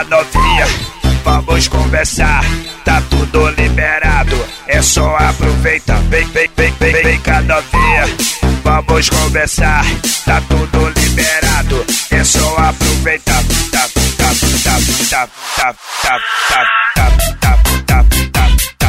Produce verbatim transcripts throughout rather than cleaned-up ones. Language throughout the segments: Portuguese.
A novinha, vamos conversar, tá tudo liberado, é só aproveitar. Vem, vem, vem, vem, vem com a novinha, vamos conversar, tá tudo liberado, é só aproveitar. Tá, tá, tá, tá, tá, tá, tá, tá, tá, tá, tá.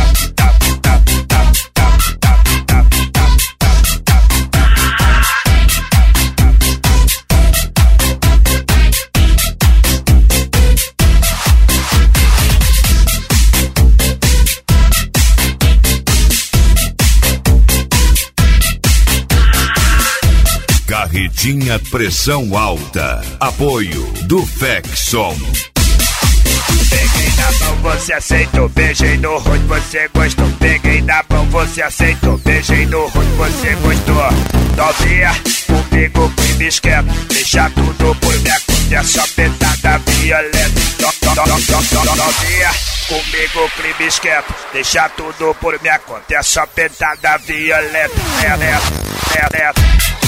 Carretinha Pressão Alta. Apoio do Fexon. Peguei na mão, você aceitou. Beijei no rosto, você gostou. Peguei na mão, você aceitou. Beijei no rosto, você gostou. Novinha, comigo crime esquema. Deixa tudo por minha conta, é só petada violenta. Novinha, comigo crime esquema. Deixa tudo por minha conta, é só petada violenta. É, é, é, é.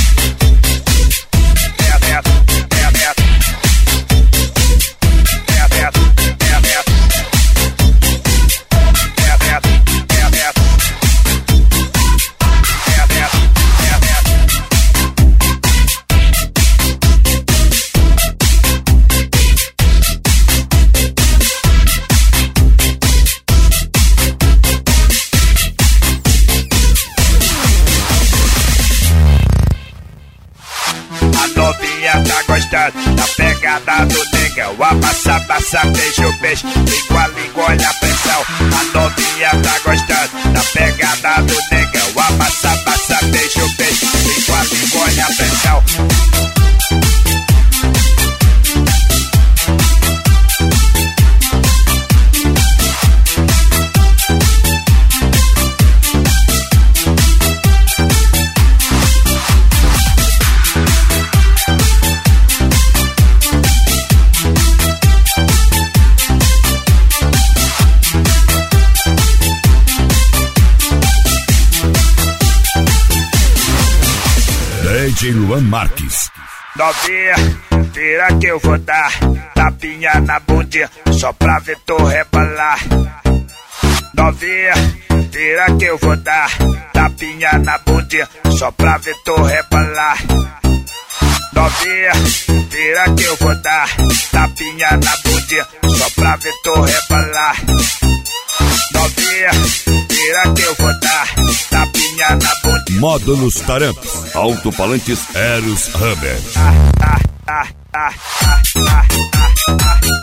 A novinha tá gostando da pegada do negão. Amassa, amassa, beijo, beijo, língua, língua, olha a pressão. A novinha tá gostando da pegada do negão. Amassa, amassa, beijo, beijo, língua, língua, olha a pressão. D J Luan Marques. Novinha, vira que eu vou dar tapinha na bundinha, só pra ver tu rebolar. Novinha, vira que eu vou dar tapinha na bundinha, só pra ver tu rebolar. Novinha, vira que eu vou dar tapinha na bundinha, só pra ver tu rebolar. Novinha, vira que eu vou dar tapinha na bundinha. Módulos Taramp, alto-falantes Eros Hammer. Ah, ah, ah, ah, ah, ah, ah.